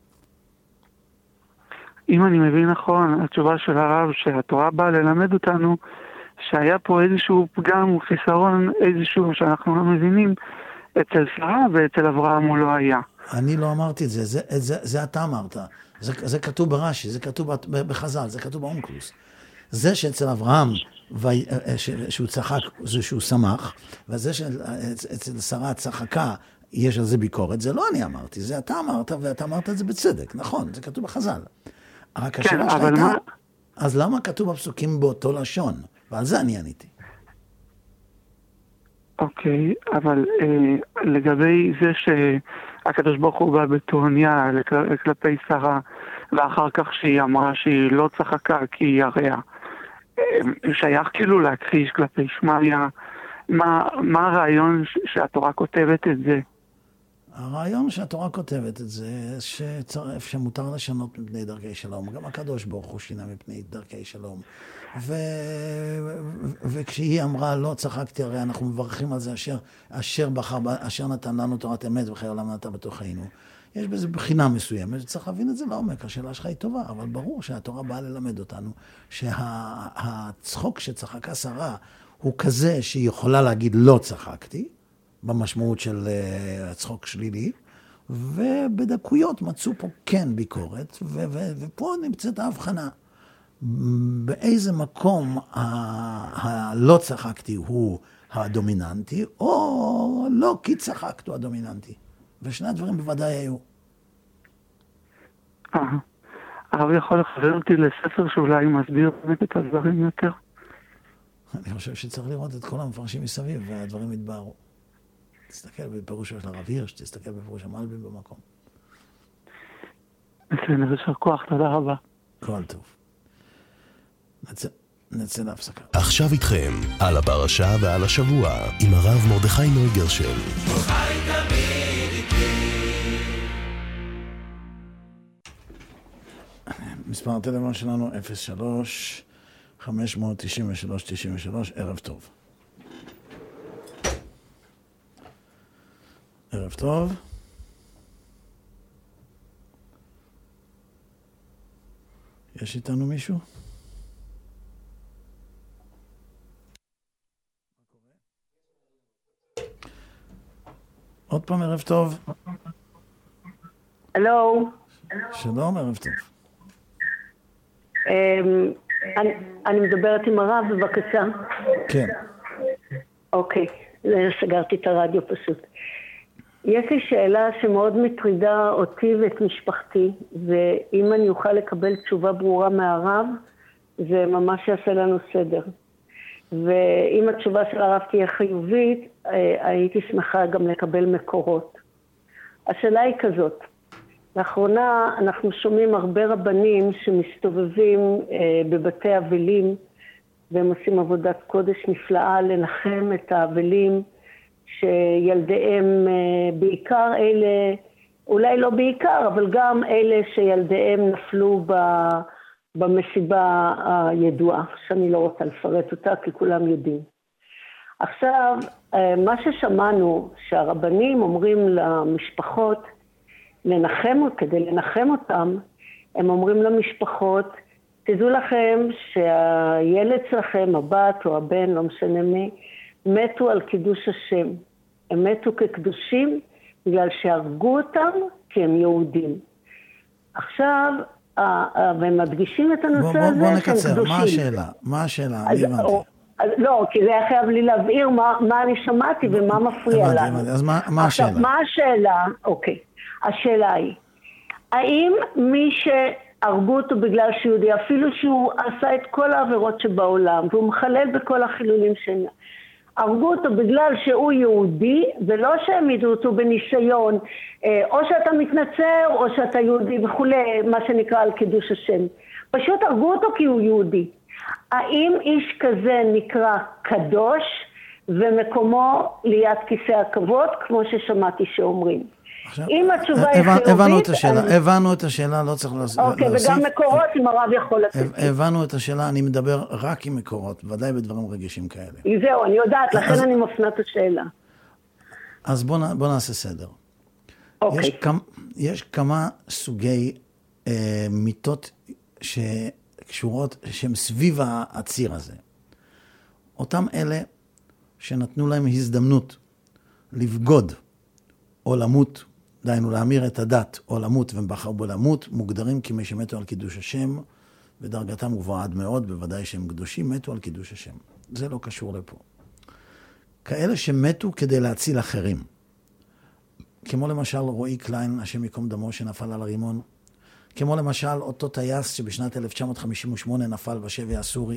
אם אני מבין נכון, התשובה של הרב שהתורה באה ללמד אותנו שהיה פה איזשהו פגם או חיסרון, איזשהו שאנחנו לא מבינים, אצל שרה ואצל אברהם הוא לא היה. אני לא אמרתי את זה, זה אתה אמרת. זה כתוב ברש"י, זה כתוב בחז"ל, זה כתוב באונקלוס. זה שאצל אברהם שהוא צחק, זה שהוא שמח, וזה שאצל שרה צחקה, יש על זה ביקורת, זה לא אני אמרתי, זה אתה אמרת, ואתה אמרת את זה בצדק, נכון, זה כתוב בחז"ל. רק השאלה שלה הייתה, אז למה כתוב בפסוקים באותו לשון? ועל זה אני עניתי. אוקיי, אבל לגבי זה שהקדוש ברוך הוא בא בתורניה כלפי שרה, ואחר כך שהיא אמרה שהיא לא צחקה כי היא יראה, שייך כאילו להכחיש כלפי שמעיה, מה הרעיון שהתורה כותבת את זה? הרעיון שהתורה כותבת את זה, שמותר לשנות מפני דרכי שלום. גם הקדוש ברוך הוא שינה מפני דרכי שלום. וכשהיא אמרה, לא צחקתי, הרי אנחנו מברכים על זה, אשר נתן לנו תורת אמת וחיי עולם נתן בתוכנו. יש בזה בחינה מסוימת, צריך להבין את זה לעומק. השאלה שלך היא טובה, אבל ברור שהתורה באה ללמד אותנו שהצחוק שצחקה שרה הוא כזה שהיא יכולה להגיד לא צחקתי, במשמעות של הצחוק שלילי, ובדקויות מצאו פה כן ביקורת, ופה נמצאת ההבחנה. באיזה מקום הלא צחקתי הוא הדומיננטי, או לא כי צחקת הוא הדומיננטי. ושני הדברים בוודאי היו. הרב יכול לחבר אותי לספר שאולי מסביר באמת את הדברים יותר? אני חושב שצריך לראות את כל המפרשים מסביב, והדברים יתבהרו. תסתכל בפירושו של הרב הירש, תסתכל בפירוש המלבים במקום. בסדר, יישר כוח, תודה רבה. כל טוב. נצא להפסקה. עכשיו איתכם, על הפרשה ועל השבוע, עם הרב מרדכי נוי גרשל. מספר הטלפון שלנו 03-593-93, ערב טוב. ערב טוב. יש איתנו מישהו? עוד פעם ערב טוב. הלו. שלום, ערב טוב. אני מדברת עם הרב, בבקשה. כן. אוקיי, סגרתי את הרדיו פשוט. יש לי שאלה שמאוד מטרידה אותי ואת משפחתי, ואם אני אוכל לקבל תשובה ברורה מהרב, זה ממש יעשה לנו סדר. ואם התשובה של הרב תהיה חיובית, הייתי שמחה גם לקבל מקורות. השאלה היא כזאת, לאחרונה אנחנו שומעים הרבה רבנים שמסתובבים בבתי אבלים, והם עושים עבודת קודש נפלאה לנחם את האבלים, שילדיהם בעיקר אלה, אולי לא בעיקר, אבל גם אלה שילדיהם נפלו במסיבה הידועה, שאני לא רוצה לפרט אותה כי כולם יודעים. עכשיו, מה ששמענו שהרבנים אומרים למשפחות, כדי לנחם אותם, הם אומרים למשפחות, תדעו לכם שהילד שלכם, הבת או הבן, לא משנה מי, מתו על קידוש השם. הם מתו כקדושים בגלל שהרגו אותם כי הם יהודים. עכשיו, והם מדגישים את הנושא הזה בוא שהם נקצר, קדושים. מה השאלה? אני הבנתי. לא, כי זה היה חייב לי להבהיר מה אני שמעתי ומה מפריע לנו. אז מה השאלה? עכשיו, מה השאלה? אוקיי. השאלה היא, האם מי שהרגו אותו בגלל שיהודי, אפילו שהוא עשה את כל העבירות שבעולם, והוא מחלל בכל החילולים שלנו, הרגו אותו בגלל שהוא יהודי, ולא שהעמידו אותו בניסיון, או שאתה מתנצר, או שאתה יהודי וכולי, מה שנקרא על קידוש השם. פשוט הרגו אותו כי הוא יהודי. האם איש כזה נקרא קדוש, ומקומו ליד כיסא הכבוד, כמו ששמעתי שאומרים? אם התשובה היא חיובית... הבנו את השאלה, לא צריך להוסיף. אוקיי, וגם מקורות, אם הרב יכול לתת. הבנו את השאלה, אני מדבר רק עם מקורות, ודאי בדברים רגישים כאלה. זהו, אני יודעת, לכן אני מפנה את השאלה. אז בוא נעשה סדר. אוקיי. יש כמה סוגי מיטות שקשורות, שהן סביב הציר הזה. אותם אלה שנתנו להם הזדמנות לבגוד או למות, דיינו להמיר את הדת או למות והם בחרו בו למות, מוגדרים כמי שמתו על קידוש השם, ודרגתם גבוהה עד מאוד, בוודאי שהם קדושים, מתו על קידוש השם. זה לא קשור לפה. כאלה שמתו כדי להציל אחרים. כמו למשל רועי קליין, השם יקום דמו, שנפל על הרימון. כמו למשל אותו טייס שבשנת 1958 נפל בשבי הסורי,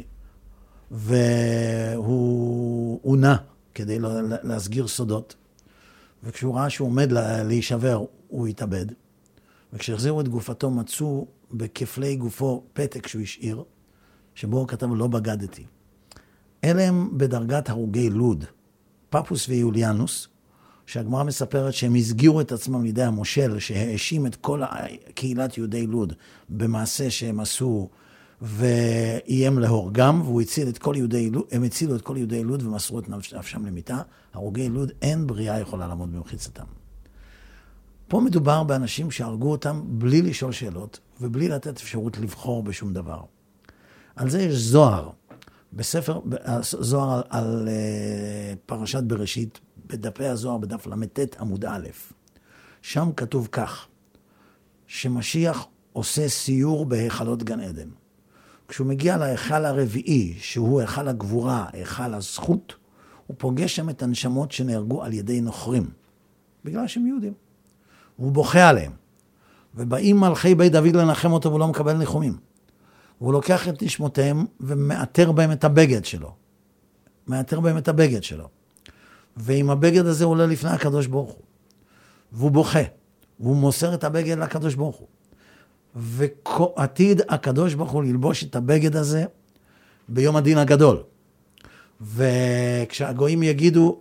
והוא נע כדי להסגיר סודות. וכשהוא ראה שהוא עומד להישבר, הוא התאבד. וכשהחזירו את גופתו, מצאו בכפלי גופו פתק שהוא השאיר, שבו הוא כתב לא בגדתי. אלה הם בדרגת הרוגי לוד, פפוס ויוליאנוס, שהגמרא מספרת שהם הסגירו את עצמם לידי המושל, שהאשים את כל קהילת יהודי לוד במעשה שהם עשו, ואיים להורגם, והוא הציל את כל יהודי לוד, הם הצילו את כל יהודי לוד ומסרו את נפשם למיתה. הרוגי לוד, אין בריאה יכולה לעמוד במחיצתם. פה מדובר באנשים שהרגו אותם בלי לשאול שאלות, ובלי לתת אפשרות לבחור בשום דבר. על זה יש זוהר, בספר, זוהר על פרשת בראשית, בדפי הזוהר, בדף למתת עמוד א', שם כתוב כך, שמשיח עושה סיור בהיכלות גן עדן. כשהוא מגיע להיכל הרביעי, שהוא היכל הגבורה, היכל הזכות, הוא פוגש שם את הנשמות שנהרגו על ידי נוכרים, בגלל שהם יהודים. הוא בוכה עליהם. ובאים מלכי בית דוד לנחם אותו, והוא לא מקבל ניחומים. והוא לוקח את נשמותיהם ומאתר בהם את הבגד שלו. מאתר בהם את הבגד שלו. ועם הבגד הזה הוא עולה לפני הקדוש ברוך הוא. והוא בוכה. והוא מוסר את הבגד לקדוש ברוך הוא. ועתיד הקדוש ברוך הוא ללבוש את הבגד הזה ביום הדין הגדול. וכשהגויים יגידו,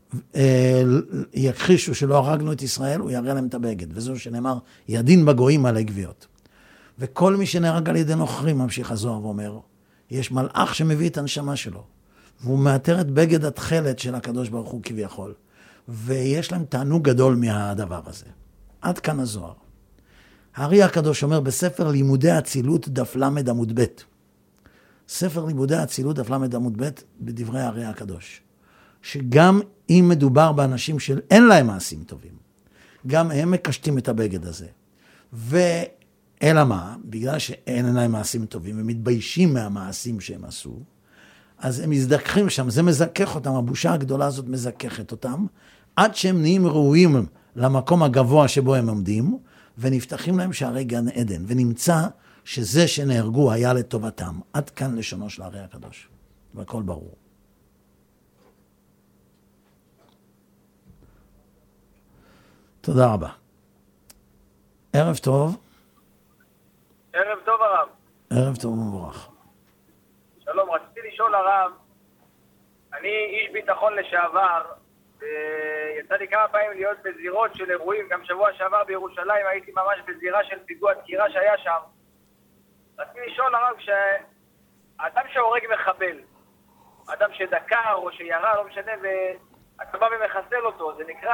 יכחישו שלא הרגנו את ישראל, הוא יראה להם את הבגד. וזהו שנאמר, ידין בגויים על הגוויות. וכל מי שנהרג על ידי נוכרים, ממשיך הזוהר ואומר, יש מלאך שמביא את הנשמה שלו, והוא מאתר את בגד התכלת של הקדוש ברוך הוא כביכול, ויש להם תענוג גדול מהדבר הזה. עד כאן הזוהר. הארי הקדוש אומר בספר לימודי אצילות דף למד עמוד ב', ספר לימודי אצילות דף למד עמוד ב', בדברי הארי הקדוש, שגם אם מדובר באנשים שאין להם מעשים טובים, גם הם מקשטים את הבגד הזה. ואלא מה? בגלל שאין להם מעשים טובים, הם מתביישים מהמעשים שהם עשו, אז הם מזדככים שם, זה מזכך אותם, הבושה הגדולה הזאת מזככת אותם, עד שהם נהיים ראויים למקום הגבוה שבו הם עומדים, ונפתחים להם שערי גן עדן, ונמצא שזה שנהרגו היה לטובתם. עד כאן לשונו של הארי הקדוש. והכל ברור. תודה רבה. ערב טוב. ערב טוב הרב. ערב טוב ומבורך. שלום, רציתי לשאול הרב, אני איש ביטחון לשעבר, ויצא לי כמה פעמים להיות בזירות של אירועים, גם שבוע שעבר בירושלים הייתי ממש בזירה של פיגוע דקירה שהיה שם. רציתי לשאול הרב, כשאדם שהורג מחבל, אדם שדקר או שירה, לא משנה, ואתה בא ומחסל אותו, זה נקרא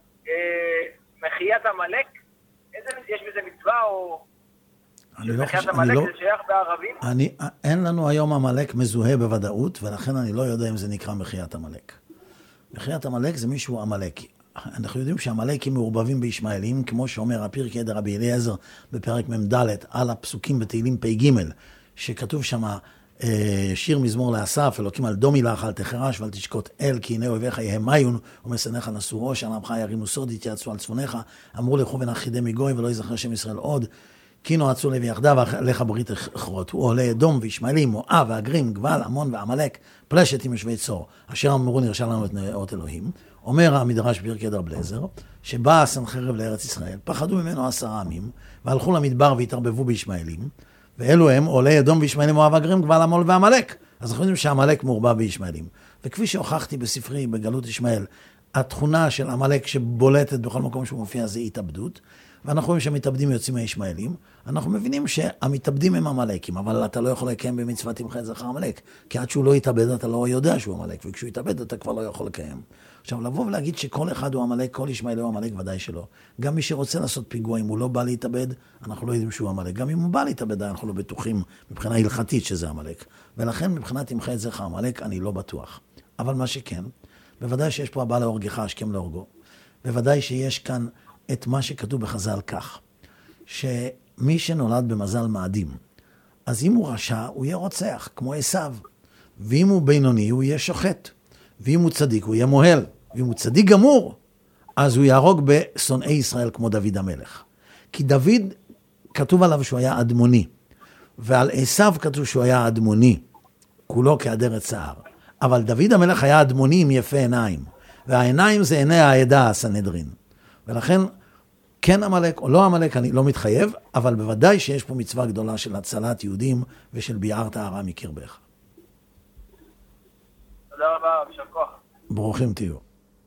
מחיית עמלק? יש בזה מצווה או... מחיית עמלק זה שייך בערבים? אין לנו היום עמלק מזוהה בוודאות, ולכן אני לא יודע אם זה נקרא מחיית עמלק. מחיית עמלק זה מישהו עמלק. אנחנו יודעים שהעמלקים מעורבבים בישמעאלים, כמו שאומר הפרקי דרבי אליעזר בפרק מ"ד, על הפסוקים בתהילים פ"ג, שכתוב שם שיר מזמור לאסף, אלוקים על דומי לך, אל תחרש ואל תשקוט אל, כי הנה אויביך יהמיון, ומשנאיך נשאו ראש, על עמך ירימו סוד, יתייעצו על צפונך, אמרו לכו ונכחידי מגוי, ולא יזכר שם ישראל עוד, כי נועצו לוי יחדיו, לך ברית אחרות. הוא עולה אדום וישמעאלים, מואב והגרים, גבל, עמון ועמלק, פלשת עם יושבי צור, אשר אמרו נרשע לנו את נאות אלוהים. אומר המדרש פרקי דרבי אליעזר, שבא סנחריב לארץ ישראל, פחדו ממנו 10 עמים, והלכו למדבר והתערבבו בישמעאלים, ואלו הם עולי אדום וישמעאלים, מואב והגרים, גבל, עמון ועמלק. אז אנחנו יודעים שהעמלק מעורבב בישמעאלים. וכפי שהוכחתי בספרי בגלות ישמעאל, התכונה של עמלק שבולטת בכל מקום שהוא מופיע זה התאבדות, ואנחנו רואים שהמתאבדים יוצאים מהישמעאלים, אנחנו מבינים שהמתאבדים הם עמלקים, אבל אתה לא יכול לקיים במצוות תמחה את זכר עמלק, כי עד שהוא לא יתאבד אתה לא יודע שהוא עמלק, וכשהוא יתאבד אתה כבר לא יכול לקיים. עכשיו, לבוא ולהגיד שכל אחד הוא עמלק, כל ישמעאל הוא עמלק, ודאי שלא. גם מי שרוצה לעשות פיגוע, אם הוא לא בא להתאבד, אנחנו לא יודעים שהוא עמלק. גם אם הוא בא להתאבד, אנחנו לא בטוחים מבחינה הלכתית שזה עמלק. ולכן מבחינת תמחה את זכר עמלק, אני לא בטוח. אבל מה שכן, בוודאי שיש פה הבא להורגך, השכם להורגו. בוודאי שיש כאן את מה שכתוב בחז"ל כך, שמי שנולד במזל מאדים, אז אם הוא רשע, הוא יהיה רוצח, כמו עשיו. ואם הוא בינוני, הוא יהיה שוחט. ואם הוא צדיק, הוא יהיה מוהל. ואם הוא צדיק גמור, אז הוא יהרוג בשונאי ישראל כמו דוד המלך. כי דוד, כתוב עליו שהוא היה אדמוני, ועל עשיו כתוב שהוא היה אדמוני, כולו כאדרת צער. אבל דוד המלך היה אדמוני עם יפה עיניים, והעיניים זה עיני העדה הסנהדרין. ולכן, כן עמלק או לא עמלק, אני לא מתחייב, אבל בוודאי שיש פה מצווה גדולה של הצלת יהודים ושל ביערת הרע מקרבך. תודה רבה, יישר כוח. ברוכים תהיו.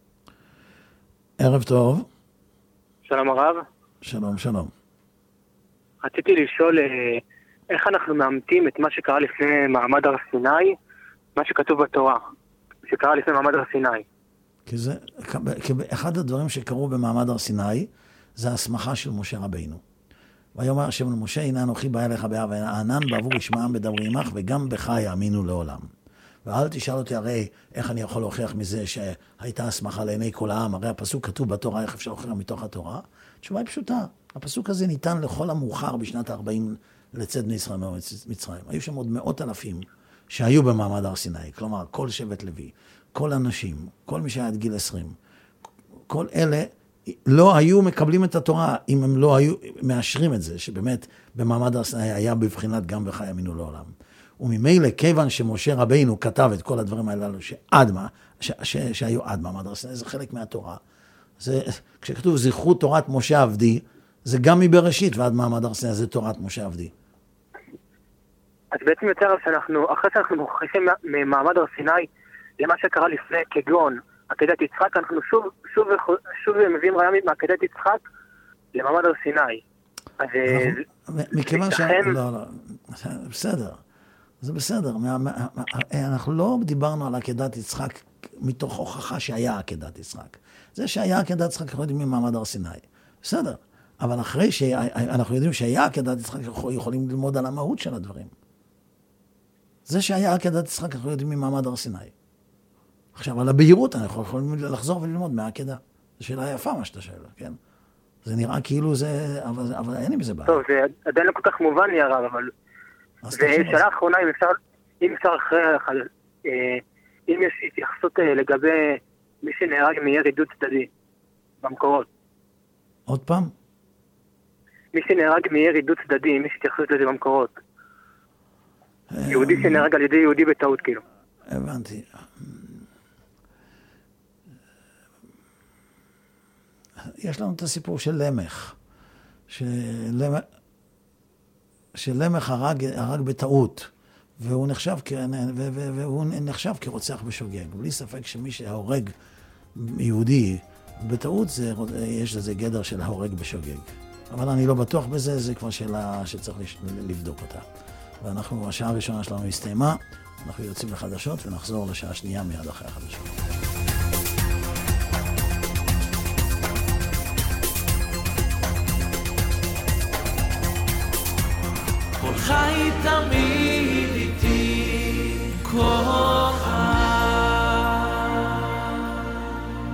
ערב טוב. שלום הרב. שלום, שלום. רציתי לשאול איך אנחנו מאמתים את מה שקרה לפני מעמד הר סיני, מה שכתוב בתורה, שקרה לפני מעמד הר סיני. כי זה, אחד הדברים שקרו במעמד הר סיני, זה ההסמכה של משה רבינו. ויאמר השם למשה, הנה אנוכי בא אליך בהר הענן, בעבור ישמעם בדברי עמך, וגם בך יאמינו לעולם. ואל תשאל אותי הרי איך אני יכול להוכיח מזה שהייתה הסמכה לעיני כל העם, הרי הפסוק כתוב בתורה, איך אפשר להוכיח מתוך התורה? התשובה היא פשוטה, הפסוק הזה ניתן לכל המאוחר בשנת ה-40 לצאת בני ישראל ממצרים. היו שם עוד 100,000 שהיו במעמד הר סיני, כלומר כל שבט לוי, כל אנשים, כל מי שהיה עד גיל 20, כל אלה לא היו מקבלים את התורה אם הם לא היו מאשרים את זה, שבאמת במעמד הר סיני היה בבחינת גם בך יאמינו לעולם. וממילא כיוון שמשה רבינו כתב את כל הדברים הללו שהיו עד מעמד הר סיני, זה חלק מהתורה. זה, כשכתוב זכרו תורת משה עבדי, זה גם מבראשית ועד מעמד הר סיני, זה תורת משה עבדי. אז בעצם יותר שאנחנו, אחרי שאנחנו מוכיחים ממעמד הר סיני למה שקרה לפני כגון עקדת יצחק, אנחנו שוב מביאים ראיה מעקדת יצחק למעמד הר סיני. אז מכיוון לא, בסדר. זה בסדר. אנחנו לא דיברנו על עקדת יצחק מתוך הוכחה שהיה עקדת יצחק. זה שהיה עקדת יצחק אנחנו יודעים ממעמד הר סיני. בסדר. אבל אחרי שאנחנו יודעים שהיה עקדת יצחק, אנחנו יכולים ללמוד על המהות של הדברים. זה שהיה עקדת יצחק, אנחנו יודעים ממעמד הר סיני. עכשיו, על הבהירות, אנחנו יכולים לחזור וללמוד מהעקדה. זו שאלה יפה מה שאתה שואל, כן? זה נראה כאילו זה, אבל אין עם זה בעיה. טוב, זה עדיין לא כל כך מובן לי הרב, אבל... ושאלה אחרונה, אם אפשר אחרי, אם יש התייחסות לגבי מי שנהרג מירי דו צדדי במקורות. עוד פעם? מי שנהרג מירי דו צדדי, מי שהתייחסות לזה במקורות. יהודי שנהרג על ידי יהודי בטעות, כאילו. הבנתי. יש לנו את הסיפור של למך. שלמך הרג בטעות, והוא נחשב כרוצח בשוגג. בלי ספק שמי שההורג יהודי בטעות, יש לזה גדר של ההורג בשוגג. אבל אני לא בטוח בזה, זה כבר שאלה שצריך לבדוק אותה. ואנחנו, השעה הראשונה שלנו הסתיימה, אנחנו יוצאים לחדשות ונחזור לשעה שנייה מיד אחרי החדשות. כל חי תמיד